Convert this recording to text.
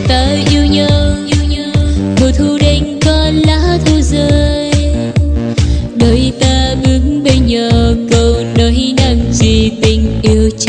ta yêu nhau, mùa thu đến có lá thu rơi, đôi ta bước bên nhau câu nói năng gì tình yêu.